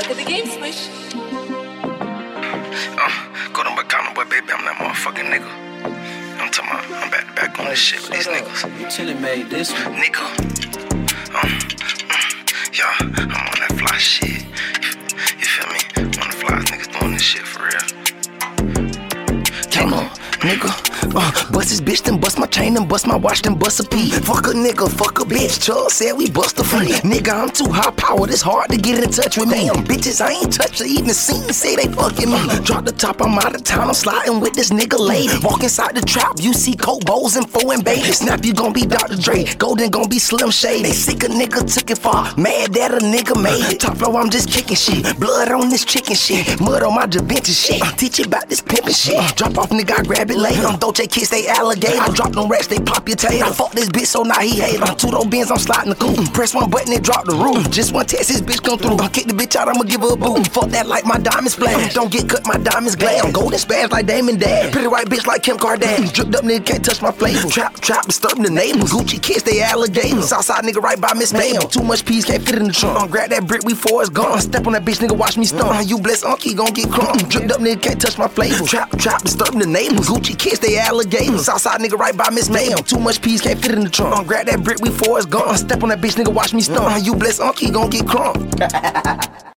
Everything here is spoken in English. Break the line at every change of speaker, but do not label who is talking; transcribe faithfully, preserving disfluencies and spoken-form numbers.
Did the game switch?
Uh, go to McConnell, boy, baby, I'm that motherfucking nigga. I'm talking about, I'm back to back on this shit with these niggas.
Until it made this one.
Nigga. Um, mm, yeah, I'm on that fly shit. You, you feel me? I'm on the flies, niggas doing this shit for real.
Come on, nigga. Uh, bust his bitch, then bust my chain, then bust my watch, then bust a P. Fuck a nigga, fuck a bitch. Chubb said we bust a free. Nigga, I'm too high powered, it's hard to get in touch with me. Damn, bitches, I ain't touched or even seen, say they fucking me. Drop the top, I'm out of town, I'm sliding with this nigga lady. Walk inside the trap, you see Coke bowls and four and baby. Snap, you gon' be Doctor Dre, Golden gon' be Slim Shady. They sick a nigga took it far, mad that a nigga made it. Top flow, I'm just kicking shit, blood on this chicken shit, mud on my Da Vinci shit. Teach you about this pimpin' shit. Drop off, nigga, I grab it later. I'm Dolce Kiss, they alligator. I drop them racks, they pop your tater. I fuck this bitch, so now he hate her. Two those bins, I'm sliding the coupe. Press one button and drop the roof. Just one test, this bitch come through. I kick the bitch out, I'ma give her a boot. Fuck that like my diamonds splash. Don't get cut, my diamonds glad. I'm golden spaz like Damon Dad. Pretty white bitch like Kim Kardashian. Dripped up nigga, can't touch my flavor. Trap, trap, disturbing the neighbors. Gucci Kiss, they alligators. Southside nigga right by Miss Mayo. Too much peas, can't fit in the trunk. Uh, grab that brick, we four is gone. Step on that bitch, nigga, watch me stomp. Uh, you bless Unky, gon' get crunk. Dripped up nigga, can't touch my flavor. Trap, trap, disturbing the neighbors. Gucci Kiss, they alligators. Southside nigga right by Miss Mayo. Too much peas, can't fit in the trunk. Uh, grab that brick, we four is gone. Step on that bitch, nigga, watch me stomp. Uh, you bless Unky, gon' get crunk.